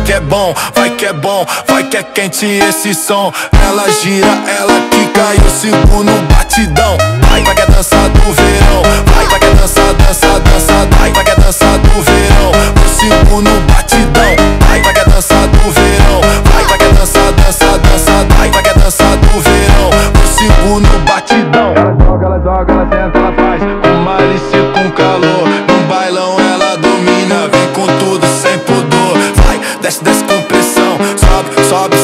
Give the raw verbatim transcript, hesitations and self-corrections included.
que é bom, vai que é bom, vai que é quente esse som. Ela gira, ela quica e o segundo batidão. Vai, vai que é dança do verão. Vai, vai que é dança, dança, dança. Vai, vai que é dança do verão. O segundo batidão. Vai, vai que é dança do verão. Vai, vai que é dança, dança, dança. Vai, vai que é dança do verão. O segundo batidão. Ela joga, ela joga, ela senta, ela faz com malícia e com calor. No bailão ela domina, vem com tudo sem pudor. Vai, desce, desce com pressão. Sobe, sobe,